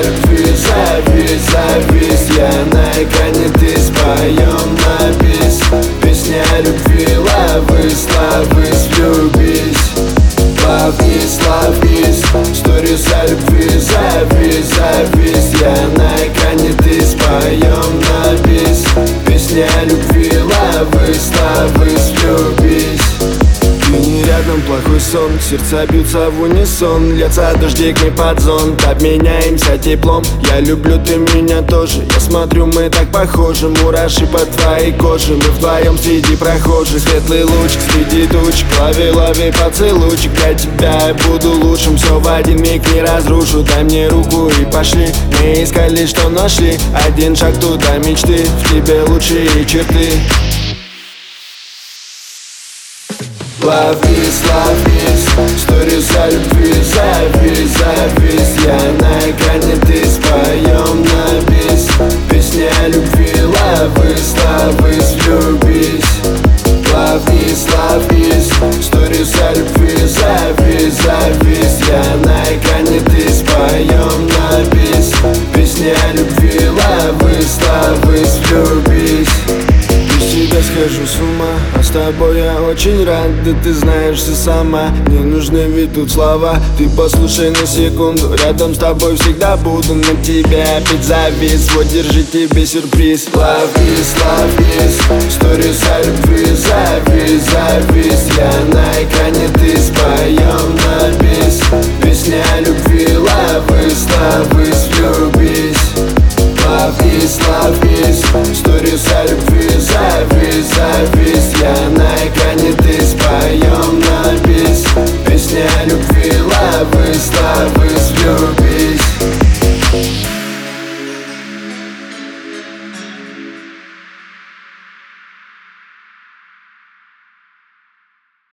любви, зависть, зависть. Я на экране, ты споем на бис. Песня о любви, ловись, ловись, влюбись. Love is, love is, stories о любви, зависть, зависть. Я на экране, ты споем на бис. Песня о любви, ловись, ловись, влюбись. Ты не рядом, плохой сон, сердца бьются в унисон. Льется дождик под зонт, обменяемся теплом. Я люблю, ты меня тоже, я смотрю, мы так похожи. Мураши под твоей кожей, мы вдвоем среди прохожих. Светлый луч среди туч, лови, лови поцелуйчик. Для тебя я буду лучшим, все в один миг не разрушу. Дай мне руку и пошли, мы искали, что нашли. Один шаг туда мечты, в тебе лучшие черты. Love is, stories о любви, зависть, зависть. Я на экране, ты споем на бис. Песня о любви, ловись, ловись, влюбись. Love is, stories о любви, зависть, зависть. Я на экране, ты споем на бис. Песня о любви, ловись, ловись, влюбись. Без тебя схожу с ума, а с тобой я очень рад. Да ты знаешь все сама, не нужны ведь тут слова. Ты послушай на секунду, рядом с тобой всегда буду. На тебя опять завис, вот держи тебе сюрприз. Love is, stories о любви, зависть, зависть. Я на экране, ты споем на бис. Песня о любви, ловись, ловись, влюбись. Love is, stories о любви, зависть, зависть. Я на экране, ты споем на бис. Песня о любви, ловись, ловись, влюбись.